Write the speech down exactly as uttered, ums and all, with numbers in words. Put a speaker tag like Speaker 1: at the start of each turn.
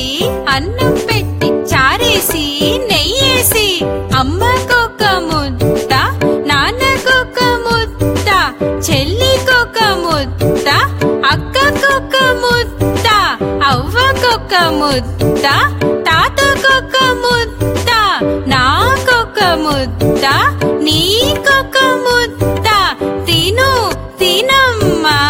Speaker 1: అన్నం పెట్టి చారేసి నెయ్యేసి అమ్మకొక ముద్ద నాన్నకొక ముద్ద చెల్లికొక ముద్ద అక్కకొక ముద్ద అవ్వకొక ముద్ద తాతకొక ముద్ద నాకొక ముద్ద నీకొక ముద్ద తిను తినమ్మా